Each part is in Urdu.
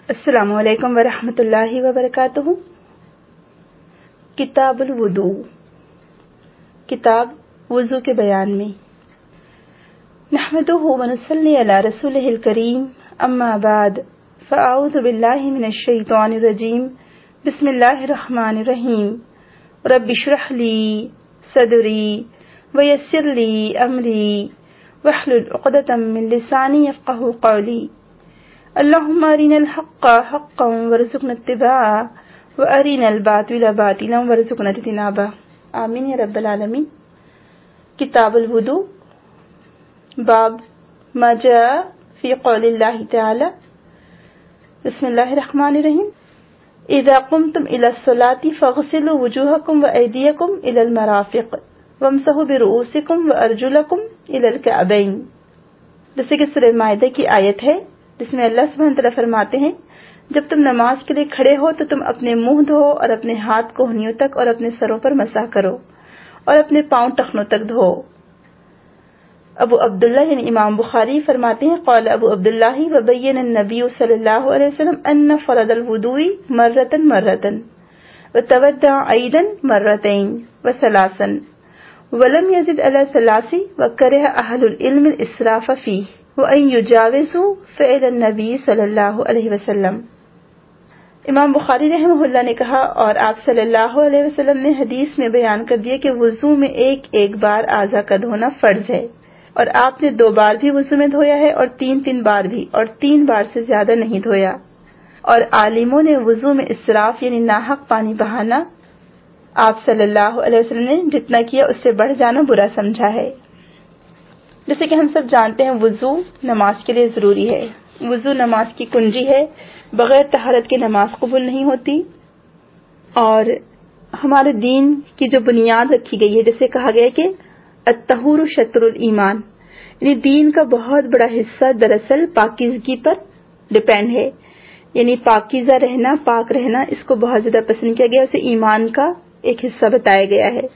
السلام علیکم ورحمۃ اللہ وبرکاتہ۔ کتاب الوضو، کتاب وضو کے بیان میں۔ نحمدہ ونصلی علی رسولہ الکریم، اما بعد، فاعوذ باللہ من الشیطان الرجیم، بسم اللہ الرحمن الرحیم۔ رب اشرح لی صدری ویسر لی امری واحلل عقدۃ من لسانی یفقہوا قولی۔ اللہم ارنا الحق حقا وارزقنا اتباعہ وارنا الباطل باطلا وارزقنا اجتنابہ، آمین یا رب العالمین۔ کتاب الوضو، باب ما جاء فی قول اللہ تعالی، بسم اللہ الرحمن الرحیم۔ اذا قمتم الى الصلاة فاغسلوا وجوہکم وایدیکم الى المرافق وامسحوا برؤوسکم وارجلکم الى الکعبین۔ جیسے کہ سورہ مائدہ کی آیت ہے جس میں اللہ سبحانہ تعالیٰ فرماتے ہیں، جب تم نماز کے لیے کھڑے ہو تو تم اپنے منہ دھو اور اپنے ہاتھ کوہنیوں تک اور اپنے سروں پر مسح کرو اور اپنے پاؤں ٹخنوں تک دھو۔ ابو عبداللہ یعنی امام بخاری فرماتے ہیں، قال ابو عبداللہ وبین النبی صلی اللہ علیہ وسلم ان فرض الوضوء مرۃ وتودع عیدا مرتین وثلاثا ولم یزد علی ثلاث وکرہ اہل العلم الاسراف فیہ وَأَن يُجَاوِزُوا فِعْلَ النَّبِيِّ صلی اللہ علیہ وسلم۔ امام بخاری رحمہ اللہ نے کہا، اور آپ صلی اللہ علیہ وسلم نے حدیث میں بیان کر دیا کہ وضو میں ایک بار اعضاء کا دھونا فرض ہے، اور آپ نے 2 بار بھی وضو میں دھویا ہے اور 3 بار بھی، اور 3 بار سے زیادہ نہیں دھویا۔ اور عالموں نے وضو میں اسراف یعنی ناحق پانی بہانا آپ صلی اللہ علیہ وسلم نے جتنا کیا اس سے بڑھ جانا برا سمجھا ہے۔ جیسے کہ ہم سب جانتے ہیں وضو نماز کے لیے ضروری ہے، وضو نماز کی کنجی ہے، بغیر طہارت کے نماز قبول نہیں ہوتی۔ اور ہمارے دین کی جو بنیاد رکھی گئی ہے، جیسے کہا گیا کہ الطہور شطر الایمان، یعنی دین کا بہت بڑا حصہ دراصل پاکیزگی پر ڈیپینڈ ہے، یعنی پاکیزہ رہنا، پاک رہنا، اس کو بہت زیادہ پسند کیا گیا، اسے ایمان کا ایک حصہ بتایا گیا ہے۔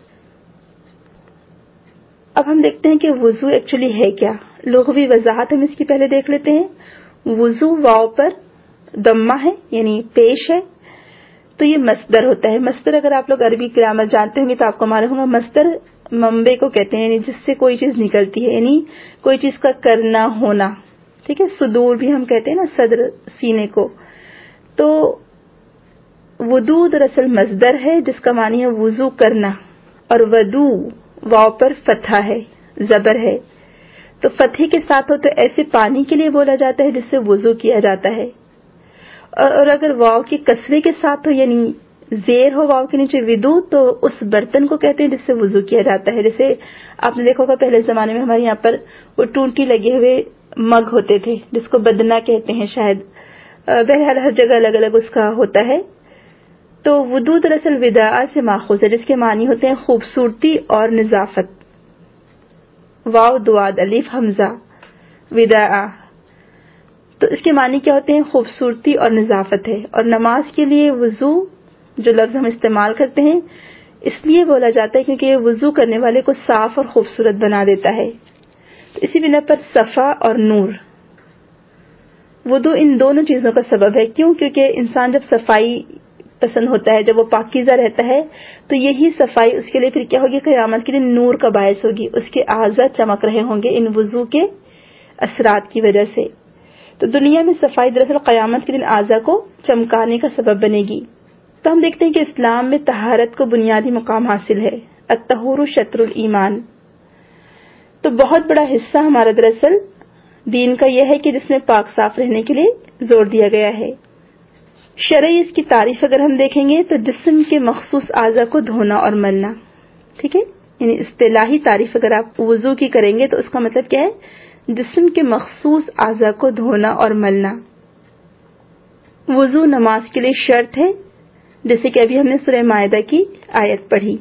اب ہم دیکھتے ہیں کہ وضو ایکچولی ہے کیا، لغوی وضاحت ہم اس کی پہلے دیکھ لیتے ہیں۔ وضو واو پر ضمہ ہے یعنی پیش ہے، تو یہ مصدر ہوتا ہے۔ مصدر اگر آپ لوگ عربی گرامر جانتے ہوں گے تو آپ کو معلوم ہوگا، مصدر منبع کو کہتے ہیں، یعنی جس سے کوئی چیز نکلتی ہے، یعنی کوئی چیز کا کرنا ہونا، ٹھیک ہے۔ صدور بھی ہم کہتے ہیں نا، صدر سینے کو۔ تو وضو دراصل مصدر ہے جس کا معنی ہے وضو کرنا، اور ودو واو پر فتحہ ہے، زبر ہے، تو فتحے کے ساتھ ہو تو ایسے پانی کے لیے بولا جاتا ہے جس سے وضو کیا جاتا ہے، اور اگر واو کے کسرے کے ساتھ ہو یعنی زیر ہو واو کے نیچے ودو، تو اس برتن کو کہتے ہیں جس سے وضو کیا جاتا ہے۔ جیسے آپ نے دیکھا ہوگا پہلے زمانے میں ہمارے یہاں پر وہ ٹونٹی لگے ہوئے مگ ہوتے تھے جس کو بدنا کہتے ہیں شاید، بہرحال ہر جگہ الگ الگ اس کا ہوتا ہے۔ تو وضو دراصل وداع سے ماخوذ ہے جس کے معنی ہوتے ہیں خوبصورتی اور نظافت، واو دواد الف حمزہ وداع، تو اس کے معنی کیا ہوتے ہیں؟ خوبصورتی اور نظافت ہے۔ اور نماز کے لیے وضو جو لفظ ہم استعمال کرتے ہیں اس لیے بولا جاتا ہے کیونکہ یہ وضو کرنے والے کو صاف اور خوبصورت بنا دیتا ہے، تو اسی بنا پر صفا اور نور، وضو ان دونوں چیزوں کا سبب ہے۔ کیوں؟ کیونکہ انسان جب صفائی پسند ہوتا ہے، جب وہ پاکیزہ رہتا ہے، تو یہی صفائی اس کے لیے پھر کیا ہوگی؟ قیامت کے دن نور کا باعث ہوگی، اس کے اعضاء چمک رہے ہوں گے ان وضو کے اثرات کی وجہ سے۔ تو دنیا میں صفائی دراصل قیامت کے دن اعضاء کو چمکانے کا سبب بنے گی۔ تو ہم دیکھتے ہیں کہ اسلام میں طہارت کو بنیادی مقام حاصل ہے، الطہور شطر الایمان۔ تو بہت بڑا حصہ ہمارا دراصل دین کا یہ ہے کہ جس میں پاک صاف رہنے کے لیے زور دیا گیا ہے۔ شرعی اس کی تعریف اگر ہم دیکھیں گے تو جسم کے مخصوص اعضاء کو دھونا اور ملنا، ٹھیک ہے، یعنی اصطلاحی تعریف اگر آپ وضو کی کریں گے تو اس کا مطلب کیا ہے؟ جسم کے مخصوص اعضاء کو دھونا اور ملنا۔ وضو نماز کے لیے شرط ہے، جیسے کہ ابھی ہم نے سورہ مائدہ کی آیت پڑھی،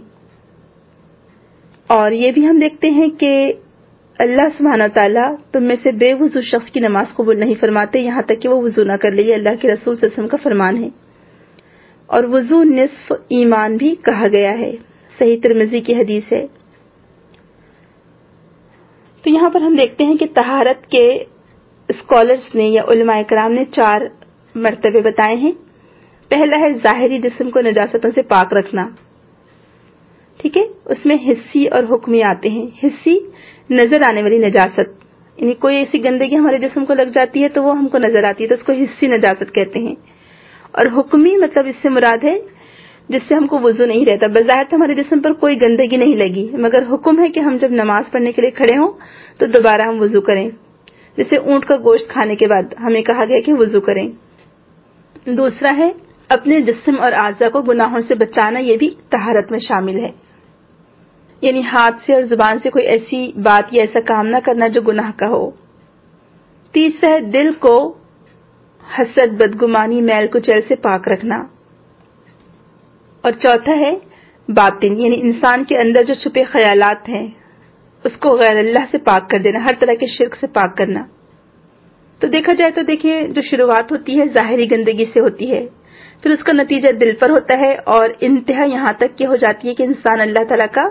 اور یہ بھی ہم دیکھتے ہیں کہ اللہ سبحانہ تعالیٰ تم میں سے بے وضو شخص کی نماز قبول نہیں فرماتے یہاں تک کہ وہ وضو نہ کر لے، یہ اللہ کے رسول صلی اللہ علیہ وسلم کا فرمان ہے۔ اور وضو نصف ایمان بھی کہا گیا ہے، صحیح ترمذی کی حدیث ہے۔ تو یہاں پر ہم دیکھتے ہیں کہ طہارت کے اسکالرز نے یا علماء کرام نے 4 مرتبے بتائے ہیں. پہلا ہے ظاہری جسم کو نجاستوں سے پاک رکھنا. ٹھیک ہے، اس میں حسی اور حکمی آتے ہیں. حسی نظر آنے والی نجاست، یعنی کوئی ایسی گندگی ہمارے جسم کو لگ جاتی ہے تو وہ ہم کو نظر آتی ہے تو اس کو حسی نجاست کہتے ہیں. اور حکمی مطلب اس سے مراد ہے جس سے ہم کو وضو نہیں رہتا. بظاہر تو ہمارے جسم پر کوئی گندگی نہیں لگی، مگر حکم ہے کہ ہم جب نماز پڑھنے کے لیے کھڑے ہوں تو دوبارہ ہم وضو کریں. جیسے اونٹ کا گوشت کھانے کے بعد ہمیں کہا گیا کہ وضو کریں. دوسرا ہے اپنے جسم اور اعضاء کو گناہوں سے بچانا، یہ بھی طہارت میں شامل ہے. یعنی ہاتھ سے اور زبان سے کوئی ایسی بات یا ایسا کام نہ کرنا جو گناہ کا ہو. تیسرا ہے دل کو حسد، بدگمانی، میل کچیل سے پاک رکھنا. اور چوتھا ہے باطن، یعنی انسان کے اندر جو چھپے خیالات ہیں اس کو غیر اللہ سے پاک کر دینا، ہر طرح کے شرک سے پاک کرنا. تو دیکھا جائے تو دیکھیں جو شروعات ہوتی ہے ظاہری گندگی سے ہوتی ہے، پھر اس کا نتیجہ دل پر ہوتا ہے اور انتہا یہاں تک کہ ہو جاتی ہے کہ انسان اللہ تعالیٰ کا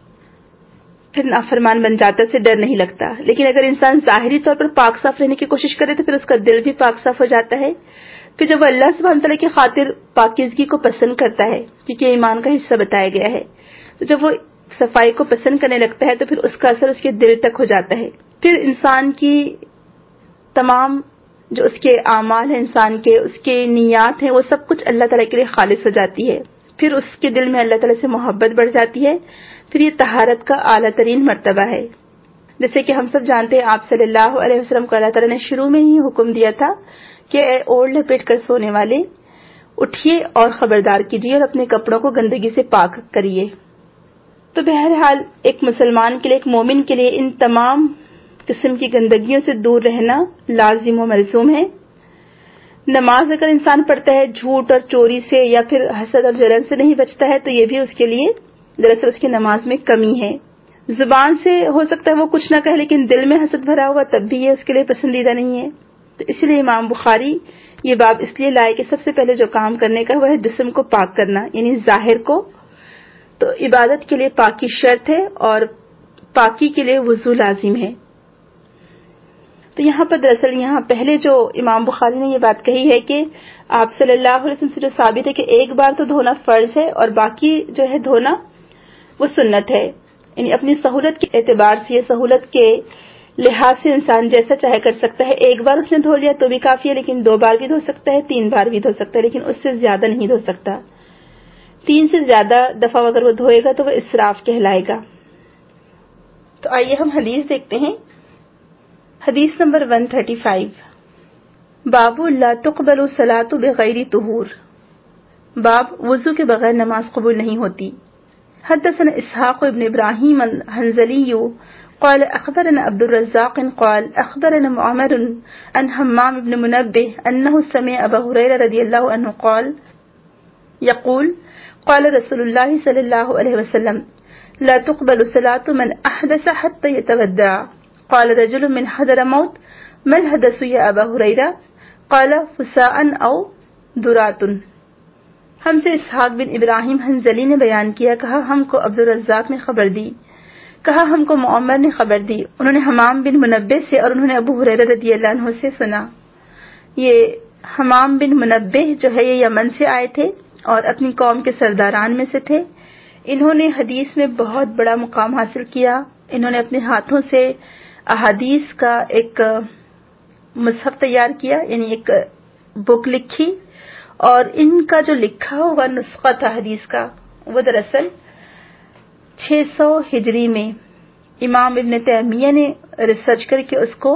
پھر نافرمان بن جاتا ہے، سے ڈر نہیں لگتا. لیکن اگر انسان ظاہری طور پر پاک صاف رہنے کی کوشش کرے تو پھر اس کا دل بھی پاک صاف ہو جاتا ہے. پھر جب وہ اللہ سبحانہ تعالیٰ کی خاطر پاکیزگی کو پسند کرتا ہے، کیونکہ ایمان کا حصہ بتایا گیا ہے، تو جب وہ صفائی کو پسند کرنے لگتا ہے تو پھر اس کا اثر اس کے دل تک ہو جاتا ہے. پھر انسان کی تمام جو اس کے اعمال ہیں، انسان کے اس کے نیات ہیں، وہ سب کچھ اللہ تعالیٰ کے لیے خالص ہو جاتی ہے. پھر اس کے دل میں اللہ تعالیٰ سے محبت بڑھ جاتی ہے. پھر یہ طہارت کا اعلیٰ ترین مرتبہ ہے. جیسے کہ ہم سب جانتے ہیں آپ صلی اللہ علیہ وسلم کو اللہ تعالیٰ نے شروع میں ہی حکم دیا تھا کہ اے اوڑھ لپیٹ کر سونے والے، اٹھیے اور خبردار کیجیے اور اپنے کپڑوں کو گندگی سے پاک کریے. تو بہرحال ایک مسلمان کے لیے، ایک مومن کے لیے ان تمام قسم کی گندگیوں سے دور رہنا لازم و ملزوم ہے. نماز اگر انسان پڑھتا ہے جھوٹ اور چوری سے یا پھر حسد اور جلن سے نہیں بچتا ہے تو یہ بھی اس کے لیے دراصل اس کی نماز میں کمی ہے. زبان سے ہو سکتا ہے وہ کچھ نہ کہے لیکن دل میں حسد بھرا ہوا، تب بھی یہ اس کے لیے پسندیدہ نہیں ہے. تو اس لیے امام بخاری یہ باب اس لیے لائے کہ سب سے پہلے جو کام کرنے کا وہ ہے جسم کو پاک کرنا، یعنی ظاہر کو. تو عبادت کے لیے پاکی شرط ہے اور پاکی کے لیے وضو لازم ہے. تو یہاں پر دراصل یہاں پہلے جو امام بخاری نے یہ بات کہی ہے کہ آپ صلی اللہ علیہ وسلم سے جو ثابت ہے کہ ایک بار تو دھونا فرض ہے اور باقی جو ہے دھونا وہ سنت ہے. یعنی اپنی سہولت کے اعتبار سے، سہولت کے لحاظ سے انسان جیسا چاہے کر سکتا ہے. ایک بار اس نے دھو لیا تو بھی کافی ہے، لیکن 2 بار بھی دھو سکتا ہے، 3 بار بھی دھو سکتا ہے، لیکن اس سے زیادہ نہیں دھو سکتا. 3 سے زیادہ دفعہ اگر وہ دھوئے گا تو وہ اسراف کہلائے گا. تو آئیے ہم حدیث دیکھتے ہیں. حدیث نمبر 135، باب لا تقبل الصلاة بغیر طہور، باب وضو کے بغیر نماز قبول نہیں ہوتی. حدثنا اسحاق ابن ابراہیم الحنظلی قال اخبرنا عبد الرزاق قال اخبرنا معمر عن حمام بن منبه انه سمع ابا هريرة رضی اللہ عنہ قال يقول قال رسول الله صلی اللہ علیہ وسلم لا تقبل صلاة من احدث حتى يتودع. قال رجل من حضرموت ما الحدث يا ابا هريرة؟ قال فساء او درات. ہم سے اسحاق بن ابراہیم حنظلی نے بیان کیا، کہا ہم کو عبد الرزاق نے خبر دی، کہا ہم کو معمر نے خبر دی، انہوں نے حمام بن منبہ سے اور انہوں نے ابو ہریرہ رضی اللہ عنہ سے سنا. یہ حمام بن منبہ جو ہے یہ یمن سے آئے تھے اور اپنی قوم کے سرداران میں سے تھے. انہوں نے حدیث میں بہت بڑا مقام حاصل کیا. انہوں نے اپنے ہاتھوں سے احادیث کا ایک مصحف تیار کیا، یعنی ایک بک لکھی، اور ان کا جو لکھا ہوا نسخہ تھا حدیث کا وہ دراصل 600 ہجری میں امام ابن تیمیہ نے ریسرچ کر کے اس کو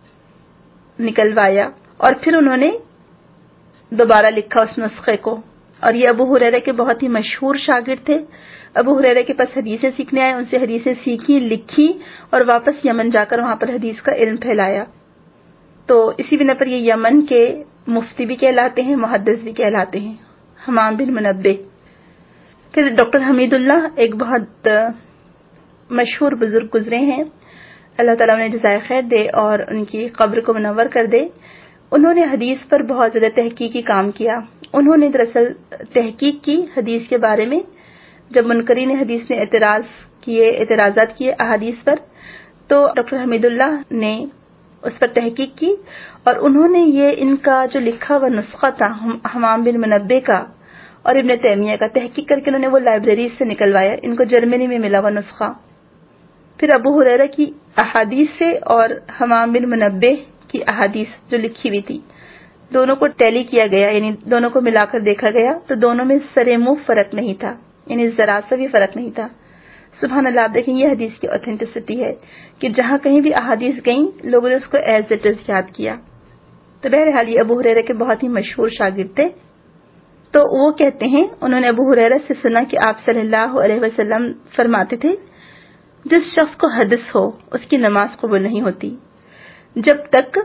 نکلوایا اور پھر انہوں نے دوبارہ لکھا اس نسخے کو. اور یہ ابو ہریرہ کے بہت ہی مشہور شاگرد تھے. ابو ہریرہ کے پاس حدیثیں سیکھنے آئے، ان سے حدیثیں سیکھی، لکھی اور واپس یمن جا کر وہاں پر حدیث کا علم پھیلایا. تو اسی بنا پر یہ یمن کے مفتی بھی کہلاتے ہیں، محدث بھی کہلاتے ہیں، حمام بن منبہ. پھر ڈاکٹر حمید اللہ ایک بہت مشہور بزرگ گزرے ہیں، اللہ تعالیٰ انہیں جزائے خیر دے اور ان کی قبر کو منور کر دے. انہوں نے حدیث پر بہت زیادہ تحقیقی کام کیا. انہوں نے دراصل تحقیق کی حدیث کے بارے میں. جب منکرین حدیث نے اعتراضات کیے احادیث پر، تو ڈاکٹر حمید اللہ نے اس پر تحقیق کی، اور انہوں نے یہ ان کا جو لکھا ہوا نسخہ تھا حمام بن منبہ کا اور ابن تیمیہ کا، تحقیق کر کے انہوں نے وہ لائبریری سے نکلوایا، ان کو جرمنی میں ملا ہوا نسخہ۔ پھر ابو ہریرہ کی احادیث سے اور حمام بن منبہ کی احادیث جو لکھی ہوئی تھی، دونوں کو ٹیلی کیا گیا، یعنی دونوں کو ملا کر دیکھا گیا تو دونوں میں سرے منہ فرق نہیں تھا، یعنی ذرا سا بھی فرق نہیں تھا۔ سبحان اللہ، آپ دیکھیں یہ حدیث کی اوتھینٹسٹی ہے کہ جہاں کہیں بھی احادیث گئیں لوگوں نے اس کو ایز اٹ از یاد کیا۔ تو بہرحال یہ ابو ہریرہ کے بہت ہی مشہور شاگرد تھے۔ تو وہ کہتے ہیں انہوں نے ابو ہریرہ سے سنا کہ آپ صلی اللہ علیہ وسلم فرماتے تھے جس شخص کو حدث ہو اس کی نماز قبول نہیں ہوتی جب تک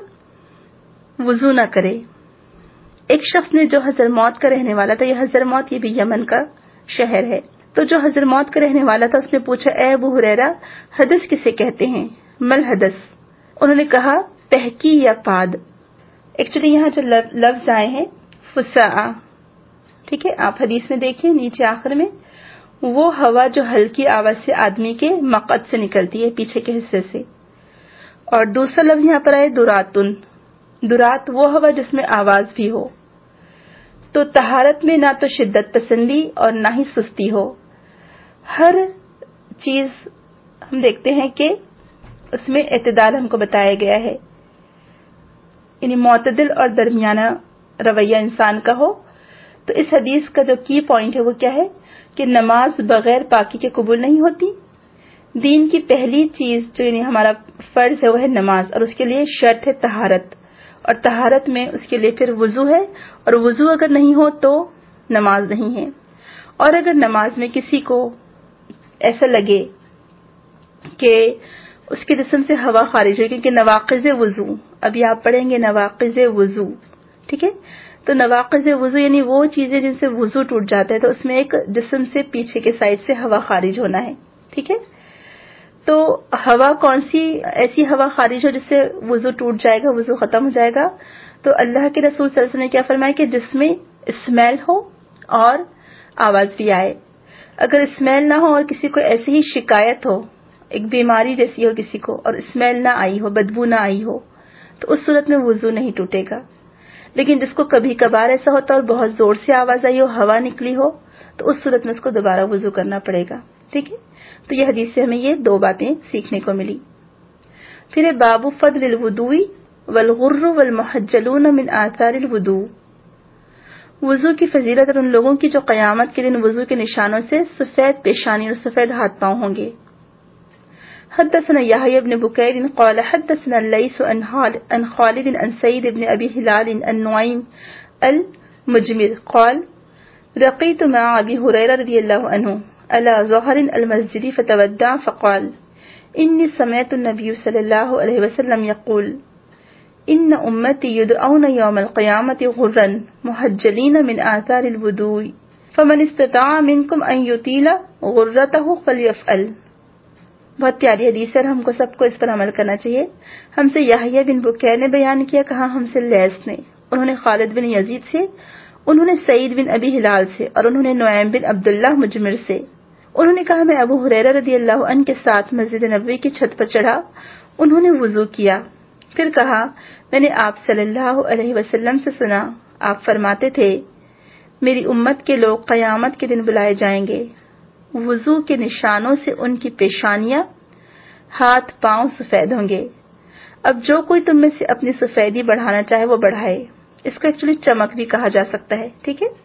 وضو نہ کرے۔ ایک شخص نے جو حضرموت کا رہنے والا تھا، یہ حضرموت یہ بھی یمن کا شہر ہے، تو جو حضرموت کا رہنے والا تھا اس نے پوچھا اے ابو ہریرہ حدث کسے کہتے ہیں؟ مل حدث؟ انہوں نے کہا تحقی یا پاد۔ ایکچولی یہاں جو لفظ آئے ہیں فساء، ٹھیک ہے، آپ حدیث میں دیکھیں نیچے آخر میں، وہ ہوا جو ہلکی آواز سے آدمی کے مقعد سے نکلتی ہے، پیچھے کے حصے سے۔ اور دوسرا لفظ یہاں پر آئے دراتن، درات وہ ہوا جس میں آواز بھی ہو۔ تو طہارت میں نہ تو شدت پسندی اور نہ ہی سستی ہو، ہر چیز ہم دیکھتے ہیں کہ اس میں اعتدال ہم کو بتایا گیا ہے، یعنی معتدل اور درمیانہ رویہ انسان کا ہو۔ تو اس حدیث کا جو کی پوائنٹ ہے وہ کیا ہے کہ نماز بغیر پاکی کے قبول نہیں ہوتی۔ دین کی پہلی چیز جو یعنی ہمارا فرض ہے وہ ہے نماز، اور اس کے لیے شرط ہے طہارت، اور طہارت میں اس کے لیے پھر وضو ہے، اور وضو اگر نہیں ہو تو نماز نہیں ہے۔ اور اگر نماز میں کسی کو ایسا لگے کہ اس کے جسم سے ہوا خارج ہوئی، کیونکہ نواقض وضو ابھی آپ پڑھیں گے، نواقض وضو، ٹھیک ہے، تو نواقض وضو یعنی وہ چیزیں جن سے وضو ٹوٹ جاتا ہے، تو اس میں ایک جسم سے پیچھے کے سائڈ سے ہوا خارج ہونا ہے، ٹھیک ہے۔ تو ہوا کون سی ایسی ہوا خارج ہو جس سے وضو ٹوٹ جائے گا، وضو ختم ہو جائے گا؟ تو اللہ کے رسول صلی اللہ علیہ وسلم نے کیا فرمایا کہ جس میں اسمیل ہو اور آواز بھی آئے۔ اگر اسمیل نہ ہو اور کسی کو ایسی ہی شکایت ہو، ایک بیماری جیسی ہو کسی کو، اور اسمیل نہ آئی ہو، بدبو نہ آئی ہو، تو اس صورت میں وضو نہیں ٹوٹے گا۔ لیکن جس کو کبھی کبھار ایسا ہوتا اور بہت زور سے آواز آئی ہو، ہوا نکلی ہو، تو اس صورت میں اس کو دوبارہ وضو کرنا پڑے گا، ٹھیک ہے۔ تو یہ حدیث سے ہمیں یہ دو باتیں سیکھنے کو ملی۔ پھر باب فضل الوضوء والغر والمحجلون من آثار الوضوء، وضو کی فضیلت اور ان لوگوں کی جو قیامت کے دن وضو کے نشانوں سے سفید پیشانی اور سفید ہاتھ پاؤں ہوں گے۔ حدثنا يحيى بن بكير قال حدثنا الليث عن خالد عن سيد بن أبي هلال عن نعيم المجمر قال لقيت مع أبي هريرة رضي الله عنه على ظهر المسجد فتودع فقال إني سمعت النبي صلى الله عليه وسلم يقول إن أمتي يدعون يوم القيامة غرا محجلين من آثار الوضوء فمن استطاع منكم أن يطيل غرته فليفعل۔ بہت پیاری حدیث ہے، ہم کو سب کو اس پر عمل کرنا چاہیے۔ ہم سے یحییٰ بن بکیر نے بیان کیا، کہا ہم سے لیث نے، انہوں نے خالد بن یزید سے، انہوں نے سعید بن ابی ہلال سے، اور انہوں نے نعیم بن عبداللہ مجمر سے۔ انہوں نے کہا میں ابو ہریرہ رضی اللہ عنہ کے ساتھ مسجد نبوی کی چھت پر چڑھا، انہوں نے وضو کیا، پھر کہا میں نے آپ صلی اللہ علیہ وسلم سے سنا، آپ فرماتے تھے میری امت کے لوگ قیامت کے دن بلائے جائیں گے، وضو کے نشانوں سے ان کی پیشانیاں، ہاتھ پاؤں سفید ہوں گے۔ اب جو کوئی تم میں سے اپنی سفیدی بڑھانا چاہے وہ بڑھائے، اس کو ایکچولی چمک بھی کہا جا سکتا ہے، ٹھیک ہے۔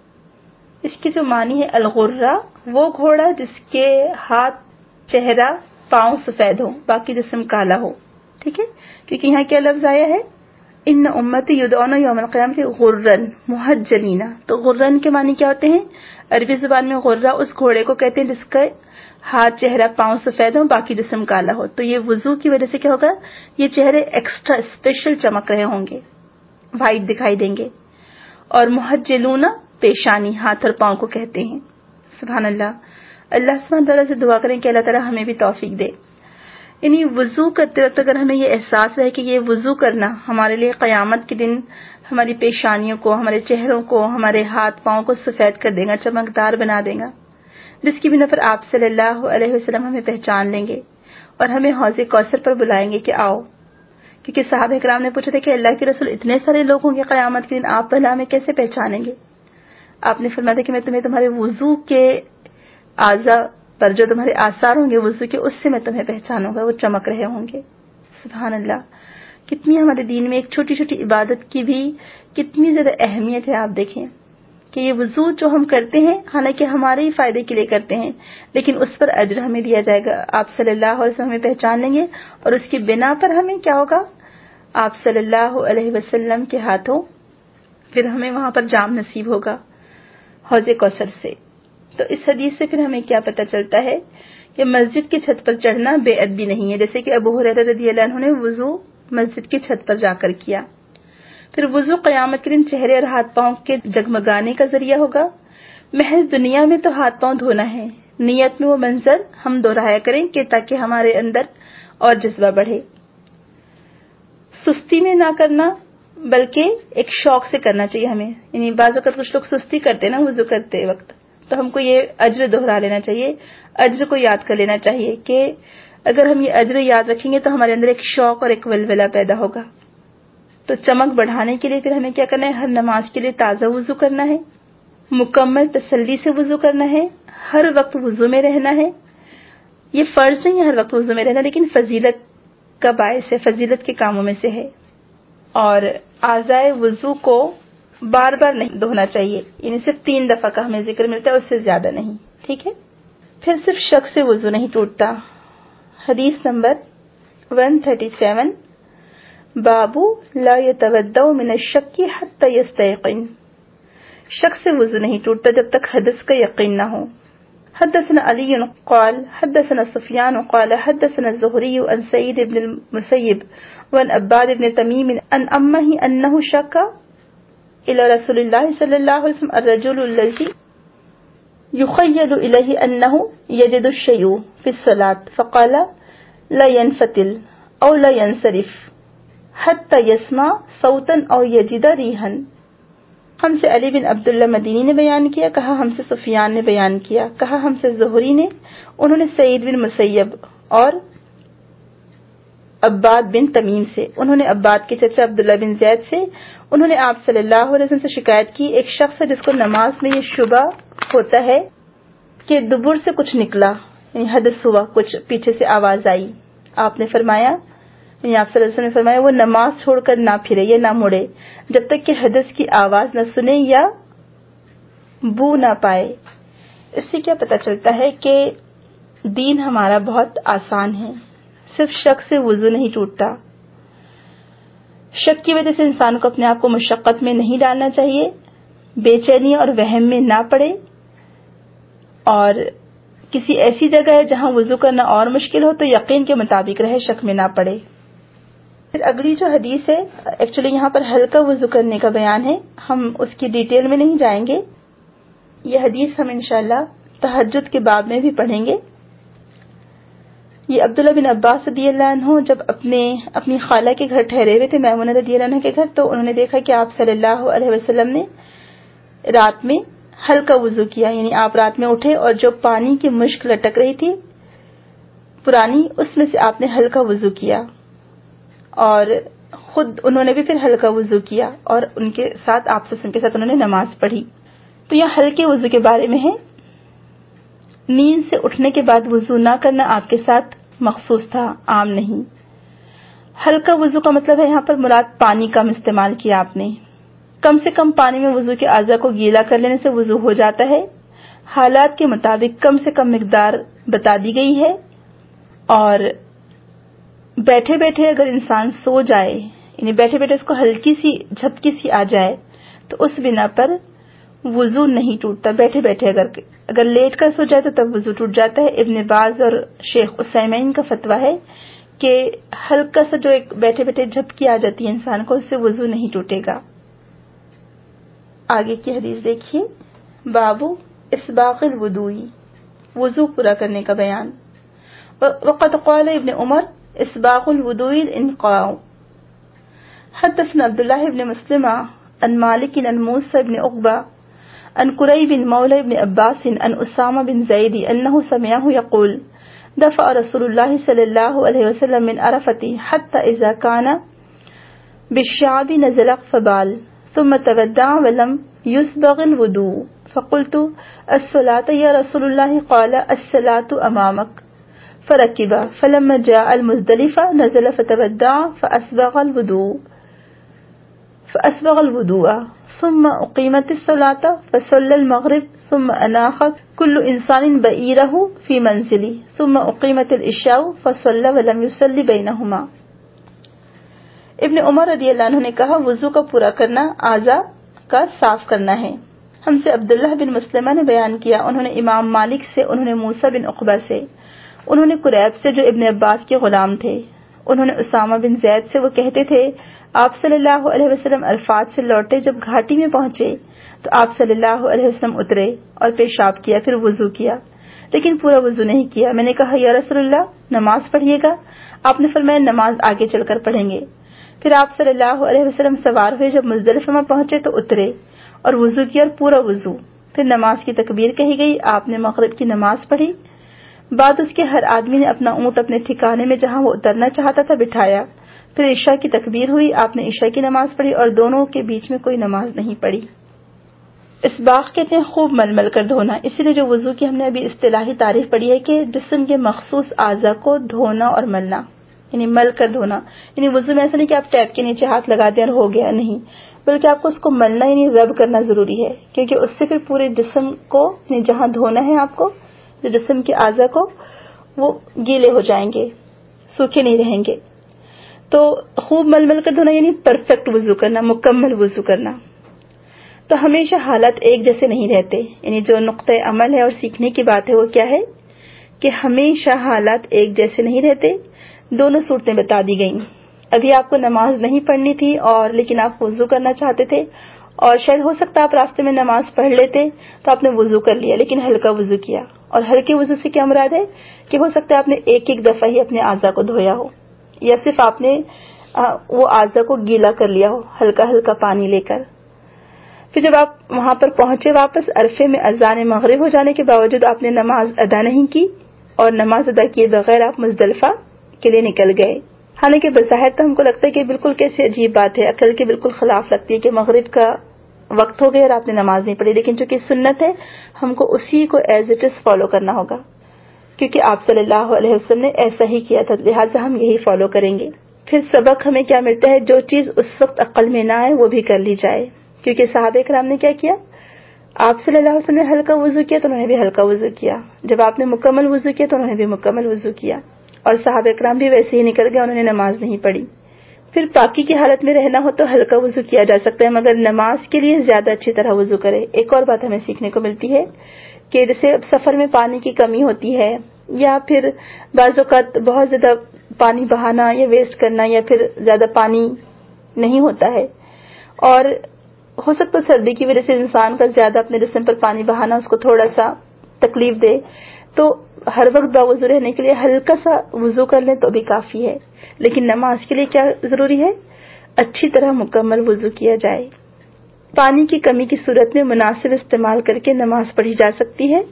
اس کی جو معنی ہے الغرہ، وہ گھوڑا جس کے ہاتھ، چہرہ، پاؤں سفید ہو، باقی جسم کالا ہو، ٹھیک ہے، کیونکہ یہاں کیا لفظ آیا ہے ان امتی یدعون یوم القیامۃ غرن محجلین۔ تو غرن کے معنی کیا ہوتے ہیں؟ عربی زبان میں غرہ اس گھوڑے کو کہتے ہیں جس کا ہاتھ، چہرہ، پاؤں سفید ہو، باقی جسم کالا ہو۔ تو یہ وضو کی وجہ سے کیا ہوگا، یہ چہرے ایکسٹرا اسپیشل چمک رہے ہوں گے، وائٹ دکھائی دیں گے۔ اور محجلون پیشانی، ہاتھ اور پاؤں کو کہتے ہیں۔ سبحان اللہ، اللہ سبحانہ تعالیٰ سے دعا کریں کہ اللہ تعالیٰ ہمیں بھی توفیق دے۔ یعنی وضو کرتے وقت اگر ہمیں یہ احساس رہے کہ یہ وضو کرنا ہمارے لیے قیامت کے دن ہماری پیشانیوں کو، ہمارے چہروں کو، ہمارے ہاتھ پاؤں کو سفید کر دے گا، چمکدار بنا دے گا، جس کی بنا پر آپ صلی اللہ علیہ وسلم ہمیں پہچان لیں گے اور ہمیں حوض کوثر پر بلائیں گے کہ آؤ، کیونکہ صحابہ کرام نے پوچھا تھا کہ اللہ کے رسول اتنے سارے لوگ ہوں گے قیامت کے دن، آپ بھلا ہمیں کیسے پہچانیں گے؟ آپ نے فرمایا کہ میں تمہیں تمہارے وضو کے اعضاء پر جو تمہارے آثار ہوں گے وضو کے، اس سے میں تمہیں پہچانوں گا، وہ چمک رہے ہوں گے۔ سبحان اللہ، کتنی ہمارے دین میں ایک چھوٹی چھوٹی عبادت کی بھی کتنی زیادہ اہمیت ہے۔ آپ دیکھیں کہ یہ وضو جو ہم کرتے ہیں حالانکہ ہمارے ہی فائدے کے لیے کرتے ہیں، لیکن اس پر اجر ہمیں دیا جائے گا۔ آپ صلی اللہ علیہ وسلم ہمیں پہچان لیں گے اور اس کی بنا پر ہمیں کیا ہوگا؟ آپ صلی اللہ علیہ وسلم کے ہاتھوں پھر ہمیں وہاں پر جام نصیب ہوگا حوض کوثر سے۔ تو اس حدیث سے پھر ہمیں کیا پتہ چلتا ہے کہ مسجد کی چھت پر چڑھنا بے ادبی نہیں ہے، جیسے کہ ابو ہریرہ رضی اللہ عنہ نے وضو مسجد کی چھت پر جا کر کیا۔ پھر وضو قیامت کے دن چہرے اور ہاتھ پاؤں کے جگمگانے کا ذریعہ ہوگا۔ محض دنیا میں تو ہاتھ پاؤں دھونا ہے، نیت میں وہ منظر ہم دہرایا کریں کہ تاکہ ہمارے اندر اور جذبہ بڑھے۔ سستی میں نہ کرنا بلکہ ایک شوق سے کرنا چاہیے ہمیں، یعنی بعض اوقات کچھ لوگ سستی کرتے ہیں نا وضو کرتے وقت، تو ہم کو یہ اجر دہرا لینا چاہیے، اجر کو یاد کر لینا چاہیے کہ اگر ہم یہ اجر یاد رکھیں گے تو ہمارے اندر ایک شوق اور ایک ولولہ پیدا ہوگا۔ تو چمک بڑھانے کے لیے پھر ہمیں کیا کرنا ہے؟ ہر نماز کے لیے تازہ وضو کرنا ہے، مکمل تسلی سے وضو کرنا ہے، ہر وقت وضو میں رہنا ہے۔ یہ فرض نہیں ہے ہر وقت وضو میں رہنا، لیکن فضیلت کا باعث ہے، فضیلت کے کاموں میں سے ہے۔ اور اعضائے وضو کو بار بار نہیں دھونا چاہیے، یعنی صرف 3 دفعہ کا ہمیں ذکر ملتا ہے، اس سے زیادہ نہیں، ٹھیک ہے؟ پھر صرف شک سے وضو نہیں ٹوٹتا۔ حدیث نمبر 137، بابو لا يتوضأ من الشک حتى يستيقن، شک سے وضو نہیں ٹوٹتا جب تک حدث کا یقین نہ ہو۔ حدثنا علی قال حدثنا سفیان قال حدثنا الزهري عن سعید بن المسیب وعن عباد بن تمیم عن امه انه شک الى رسول الله صلی اللہ علیہ وسلم الرجل الذي يخيل اليه انه يجد الشيء في الصلاة فقال لا ينفتل او لا ينصرف حتى يسمع صوتا او يجد ريحا۔ ہم سے علی بن عبداللہ مدینی نے بیان کیا، کہا ہم سے سفیان نے بیان کیا، کہا ہم سے زہری نے، انہوں نے سعید بن مسیب اور عباد بن تمیم سے، انہوں نے عباد کے چچا عبداللہ بن زید سے، انہوں نے آپ صلی اللہ علیہ وسلم سے شکایت کی، ایک شخص ہے جس کو نماز میں یہ شبہ ہوتا ہے کہ دبر سے کچھ نکلا، یعنی حدث ہوا، کچھ پیچھے سے آواز آئی۔ آپ نے فرمایا، یعنی آپ صلی اللہ علیہ وسلم نے فرمایا وہ نماز چھوڑ کر نہ پھرے یا نہ مڑے جب تک کہ حدث کی آواز نہ سنے یا بو نہ پائے۔ اس سے کیا پتہ چلتا ہے کہ دین ہمارا بہت آسان ہے، صرف شک سے وضو نہیں ٹوٹتا۔ شک کی وجہ سے انسان کو اپنے آپ کو مشقت میں نہیں ڈالنا چاہیے، بے چینی اور وہم میں نہ پڑے، اور کسی ایسی جگہ ہے جہاں وضو کرنا اور مشکل ہو تو یقین کے مطابق رہے، شک میں نہ پڑے۔ پھر اگلی جو حدیث ہے، ایکچولی یہاں پر ہلکا وضو کرنے کا بیان ہے، ہم اس کی ڈیٹیل میں نہیں جائیں گے، یہ حدیث ہم انشاءاللہ تہجد کے باب میں بھی پڑھیں گے۔ یہ عبداللہ بن عباس رضی اللہ عنہ جب اپنی خالہ کے گھر ٹھہرے ہوئے تھے، میمونہ رضی اللہ عنہ کے گھر، تو انہوں نے دیکھا کہ آپ صلی اللہ علیہ وسلم نے رات میں ہلکا وضو کیا، یعنی آپ رات میں اٹھے اور جو پانی کی مشک لٹک رہی تھی پرانی، اس میں سے آپ نے ہلکا وضو کیا، اور خود انہوں نے بھی پھر ہلکا وضو کیا اور ان کے ساتھ آپ کے ساتھ انہوں نے نماز پڑھی۔ تو یہ ہلکے وضو کے بارے میں ہے۔ نیند سے اٹھنے کے بعد وضو نہ کرنا آپ کے ساتھ مخصوص تھا، عام نہیں۔ ہلکا وضو کا مطلب ہے یہاں پر مراد پانی کم استعمال کیا آپ نے، کم سے کم پانی میں وضو کے اعضاء کو گیلا کر لینے سے وضو ہو جاتا ہے۔ حالات کے مطابق کم سے کم مقدار بتا دی گئی ہے، اور بیٹھے بیٹھے اگر انسان سو جائے، یعنی بیٹھے بیٹھے اس کو ہلکی سی جھپکی سی آ جائے تو اس بنا پر وضو نہیں ٹوٹتا۔ بیٹھے بیٹھے اگر لیٹ کر سو جائے تو تب وضو ٹوٹ جاتا ہے۔ ابن باز اور شیخ عثیمین کا فتویٰ ہے کہ ہلکا سا جو ایک بیٹھے بیٹھے جھپکی آ جاتی ہے انسان کو، اس سے وضو نہیں ٹوٹے گا۔ آگے کی حدیث دیکھیے، بابو اسباغ الوضوء، وضو پورا کرنے کا بیان۔ وقد قال ابن عمر اسباغ الوضوء الانقاء۔ حدثنا عبداللہ بن مسلمہ عن مالک عن موسى بن عقبہ عن قریب مولى ابن عباس عن اسامہ بن زید انه سمعه يقول دفع رسول الله صلی اللہ علیہ وسلم من عرفة حتى اذا كان بالشعب نزل فبال ثم تودع ولم يسبغ الوضوء فقلت الصلاة يا رسول الله قال الصلاة أمامك فركب فلما جاء المزدلفة نزل فتودع فأسبغ الوضوء ثم أقيمت الصلاة فصلى المغرب ثم أناخ كل إنسان بئيره في منزله ثم أقيمت العشاء فصلى ولم يصلي بينهما۔ ابن عمر رضی اللہ عنہ نے کہا وضو کا پورا کرنا اعضاء کا صاف کرنا ہے۔ ہم سے عبداللہ بن مسلمہ نے بیان کیا، انہوں نے امام مالک سے، انہوں نے موسیٰ بن عقبہ سے، انہوں نے قریب سے جو ابن عباس کے غلام تھے، انہوں نے اسامہ بن زید سے، وہ کہتے تھے آپ صلی اللہ علیہ وسلم عرفات سے لوٹے، جب گھاٹی میں پہنچے تو آپ صلی اللہ علیہ وسلم اترے اور پیشاب کیا، پھر وضو کیا، لیکن پورا وضو نہیں کیا۔ میں نے کہا یا رسول اللہ نماز پڑھیے گا؟ آپ نے فرمایا نماز آگے چل کر پڑھیں گے۔ پھر آپ صلی اللہ علیہ وسلم سوار ہوئے، جب مزدلفہ میں پہنچے تو اترے اور وضو کیا اور پورا وضو، پھر نماز کی تکبیر کہی گئی، آپ نے مغرب کی نماز پڑھی، بعد اس کے ہر آدمی نے اپنا اونٹ اپنے ٹھکانے میں جہاں وہ اترنا چاہتا تھا بٹھایا، پھر عشاء کی تکبیر ہوئی، آپ نے عشاء کی نماز پڑھی اور دونوں کے بیچ میں کوئی نماز نہیں پڑھی۔ اسباغ کہتے ہیں خوب مل مل کر دھونا، اسی لیے جو وضو کی ہم نے ابھی اصطلاحی تعریف پڑھی ہے کہ جسم کے مخصوص اعضاء کو دھونا اور ملنا، یعنی مل کر دھونا، یعنی وضو میں ایسا نہیں کہ آپ ٹیپ کے نیچے ہاتھ لگا دیں اور ہو گیا، نہیں، بلکہ آپ کو اس کو ملنا یعنی رب کرنا ضروری ہے، کیونکہ اس سے پھر پورے جسم کو یعنی جہاں دھونا ہے آپ کو، جو جسم کے اعضاء کو، وہ گیلے ہو جائیں گے، سوکھے نہیں رہیں گے۔ تو خوب مل مل کر دھونا یعنی پرفیکٹ وضو کرنا، مکمل وضو کرنا۔ تو ہمیشہ حالات ایک جیسے نہیں رہتے، یعنی جو نقطۂ عمل ہے اور سیکھنے کی بات ہے وہ کیا ہے کہ ہمیشہ حالات ایک جیسے نہیں رہتے۔ دونوں صورتیں بتا دی گئیں۔ ابھی آپ کو نماز نہیں پڑھنی تھی اور لیکن آپ وضو کرنا چاہتے تھے، اور شاید ہو سکتا آپ راستے میں نماز پڑھ لیتے تو آپ نے وضو کر لیا لیکن ہلکا وضو کیا، اور ہلکے وضو سے کیا مراد ہے کہ ہو سکتا ہے آپ نے ایک ایک دفعہ ہی اپنے اعضاء کو دھویا ہو، یا صرف آپ نے وہ اعضاء کو گیلا کر لیا ہو ہلکا ہلکا پانی لے کر۔ پھر جب آپ وہاں پر پہنچے واپس، عرفے میں اذان مغرب ہو جانے کے باوجود آپ نے نماز ادا نہیں کی، اور نماز ادا کیے بغیر آپ مزدلفہ کے لیے نکل گئے۔ حالانکہ بظاہر تو ہم کو لگتا ہے کہ بالکل کیسے عجیب بات ہے، عقل کے بالکل خلاف لگتی ہے کہ مغرب کا وقت ہو گیا اور آپ نے نماز نہیں پڑھی، لیکن چونکہ سنت ہے ہم کو اسی کو ایز اٹ از فالو کرنا ہوگا، کیونکہ آپ صلی اللہ علیہ وسلم نے ایسا ہی کیا تھا، لہٰذا ہم یہی فالو کریں گے۔ پھر سبق ہمیں کیا ملتا ہے، جو چیز اس وقت عقل میں نہ آئے وہ بھی کر لی جائے، کیونکہ صحابہ کرام نے کیا کیا، آپ صلی اللہ علیہ وسلم نے ہلکا وضو کیا تو انہوں نے بھی ہلکا وضو کیا، جب آپ نے مکمل وضو کیا تو انہوں نے بھی مکمل وضو کیا، اور صحابہ کرام بھی ویسے ہی نکل گئے، انہوں نے نماز نہیں پڑھی۔ پھر پاکی کی حالت میں رہنا ہو تو ہلکا وضو کیا جا سکتا ہے، مگر نماز کے لیے زیادہ اچھی طرح وضو کرے۔ ایک اور بات ہمیں سیکھنے کو ملتی ہے کہ جیسے اب سفر میں پانی کی کمی ہوتی ہے، یا پھر بعض اوقات بہت زیادہ پانی بہانا یا ویسٹ کرنا، یا پھر زیادہ پانی نہیں ہوتا ہے، اور ہو سکتا ہے سردی کی وجہ سے انسان کا زیادہ اپنے جسم پر پانی بہانا اس کو تھوڑا سا تکلیف دے، تو ہر وقت باوضو رہنے کے لیے ہلکا سا وضو کر لیں تو بھی کافی ہے، لیکن نماز کے لیے کیا ضروری ہے، اچھی طرح مکمل وضو کیا جائے۔ پانی کی کمی کی صورت میں مناسب استعمال کر کے نماز پڑھی جا سکتی ہے،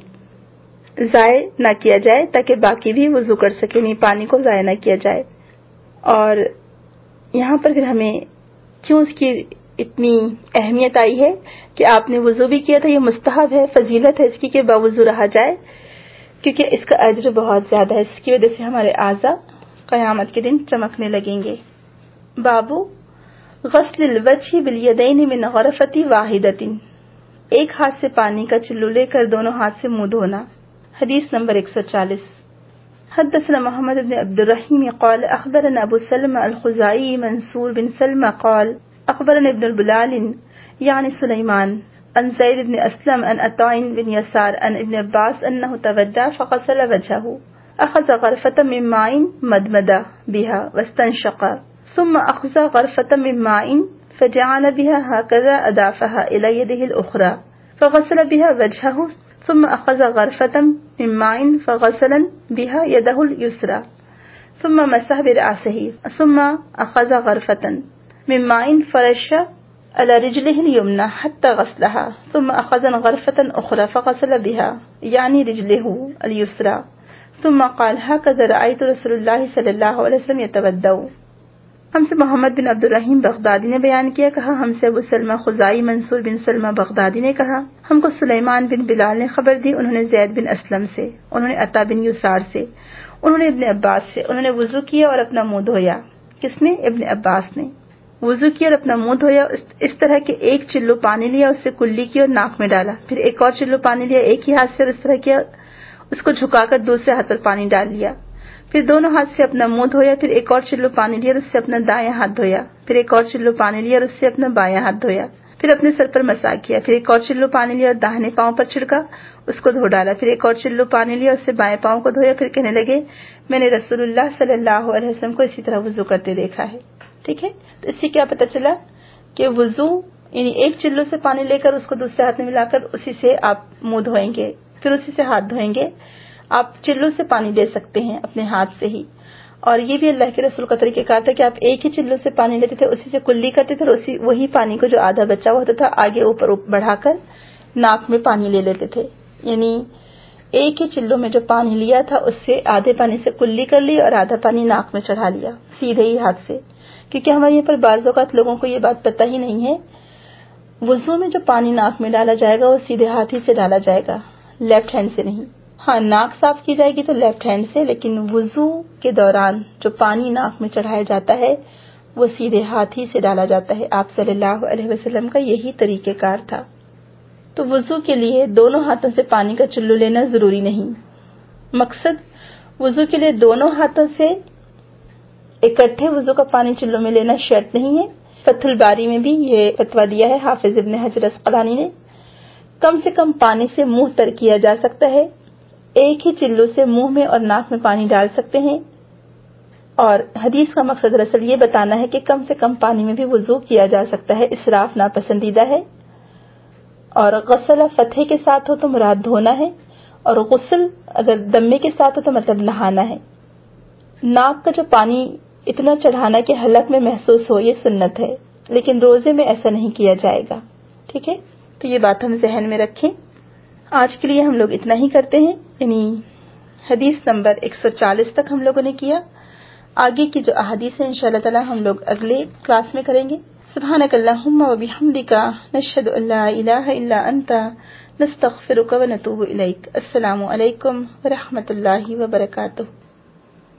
ضائع نہ کیا جائے تاکہ باقی بھی وضو کر سکے، نہیں پانی کو ضائع نہ کیا جائے۔ اور یہاں پر پھر ہمیں کیوں اس کی اتنی اہمیت آئی ہے کہ آپ نے وضو بھی کیا تھا، یہ مستحب ہے، فضیلت ہے اس کی کہ باوضو رہا جائے، کیونکہ اس کا اجر بہت زیادہ ہے، اس کی وجہ سے ہمارے اعضاء قیامت کے دن چمکنے لگیں گے۔ بابو غسل الوجہ بالیدین من غرفۃ واحدۃ، ایک ہاتھ سے پانی کا چلو لے کر دونوں ہاتھ سے منہ دھونا۔ حدیث نمبر 140۔ حدثنا محمد بن عبد الرحیم قال اخبرنا ابو سلمہ الخزاعی منصور بن سلمہ قال اخبرنا ابن البلال یعنی سلیمان عن زید بن اسلم عن عطاء بن يسار عن ابن عباس انه تودع فغسل وجهه، اخذ غرفة من ماء مدمد بها واستنشق، ثم اخذ غرفة من ماء فجعل بها هكذا اضافها الى يده الاخرى فغسل بها وجهه، ثم اخذ غرفة من ماء فغسل بها يده اليسرى، ثم مسح برأسه، ثم اخذ غرفة من ماء فرش على رجله اليمنى حتى غسلها، ثم أخذ غرفة أخرى فغسل بها يعني رجله اليسرى، ثم قال هكذا رأيت رسول الله صلى الله عليه وسلم يتودع۔ ہم سے محمد بن عبد الرحیم بغدادی نے بیان کیا، کہا ہم سے ابو سلمہ خزائی منصور بن سلمہ بغدادی نے کہا ہم کو سلیمان بن بلال نے خبر دی، انہوں نے زید بن اسلم سے، انہوں نے عطا بن یسار سے، انہوں نے ابن عباس سے، انہوں نے وضو کیا اور اپنا منہ دھویا۔ کس نے؟ ابن عباس نے وضو کیا اور اپنا منہ دھویا، اس طرح کہ ایک چلو پانی لیا، اس سے کلی کی اور ناک میں ڈالا، پھر ایک اور چلو پانی لیا ایک ہی ہاتھ سے اور اس طرح کیا، اس کو جھکا کر دوسرے ہاتھ پر پانی ڈال لیا، پھر دونوں ہاتھ سے اپنا منہ دھویا، پھر ایک اور چلو پانی لیا اور اس سے اپنا دایاں ہاتھ دھویا، پھر ایک اور چلو پانی لیا اور اس سے اپنا بایاں ہاتھ دھویا، پھر اپنے سر پر مسح کیا، پھر ایک اور چلو پانی لیا اور داہنے پاؤں پر چھڑکا، اس کو دھو ڈالا، پھر ایک اور چلو پانی لیا اور اس سے بائیں پاؤں کو دھویا، پھر کہنے لگے میں نے رسول اللہ صلی اللہ علیہ وسلم کو اسی طرح وضو کرتے دیکھا ہے۔ ٹھیک ہے، تو اس سے کیا پتہ چلا کہ وضو یعنی ایک چلو سے پانی لے کر اس کو دوسرے ہاتھ میں ملا کر اسی سے آپ منہ دھوئیں گے، پھر اسی سے ہاتھ دھوئیں گے۔ آپ چلو سے پانی لے سکتے ہیں اپنے ہاتھ سے ہی، اور یہ بھی اللہ کے رسول کا طریقہ کار تھا کہ آپ ایک ہی چلو سے پانی لیتے تھے، اسی سے کلی کرتے تھے اور وہی پانی کو جو آدھا بچا ہوا ہوتا تھا آگے اوپر بڑھا کر ناک میں پانی لے لیتے تھے، یعنی ایک ہی چلو میں جو پانی لیا تھا اس سے آدھے پانی سے کلی کر لی اور آدھا پانی ناک میں چڑھا لیا سیدھے ہی ہاتھ سے، کیونکہ ہمارے یہاں پر بعض اوقات لوگوں کو یہ بات پتہ ہی نہیں ہے، وضو میں جو پانی ناک میں ڈالا جائے گا وہ سیدھے ہاتھ ہی سے ڈالا جائے گا، لیفٹ ہینڈ سے نہیں۔ ہاں ناک صاف کی جائے گی تو لیفٹ ہینڈ سے، لیکن وضو کے دوران جو پانی ناک میں چڑھایا جاتا ہے وہ سیدھے ہاتھ ہی سے ڈالا جاتا ہے۔ آپ صلی اللہ علیہ وسلم کا یہی طریقہ کار تھا۔ تو وضو کے لیے دونوں ہاتھوں سے پانی کا چلو لینا ضروری نہیں، مقصد وضو کے لیے دونوں ہاتھوں سے اکٹھے وضو کا پانی چلو میں لینا شرط نہیں ہے۔ فتح الباری میں بھی یہ فتویٰ دیا ہے حافظ ابن حجر اسقلانی نے، کم سے کم پانی سے منہ تر کیا جا سکتا ہے، ایک ہی چلو سے منہ میں اور ناک میں پانی ڈال سکتے ہیں، اور حدیث کا مقصد دراصل یہ بتانا ہے کہ کم سے کم پانی میں بھی وضو کیا جا سکتا ہے، اسراف ناپسندیدہ ہے، اور غسل فتح کے ساتھ ہو تو مراد دھونا ہے، اور غسل اگر دمے کے ساتھ ہو تو مطلب نہانا ہے۔ ناک کا جو پانی اتنا چڑھانا کہ حلق میں محسوس ہو یہ سنت ہے، لیکن روزے میں ایسا نہیں کیا جائے گا۔ ٹھیک ہے، تو یہ بات ہم ذہن میں رکھیں۔ آج کے لیے ہم لوگ اتنا ہی کرتے ہیں، یعنی حدیث نمبر 140 تک ہم لوگوں نے کیا، آگے کی جو احادیث ہیں انشاءاللہ تعالی ہم لوگ اگلے کلاس میں کریں گے۔ سبحانک اللہم و بحمدک، نشہد ان لا الہ الا انت، نستغفرک و نتوب الیک۔ السلام علیکم و رحمۃ اللہ وبرکاتہ۔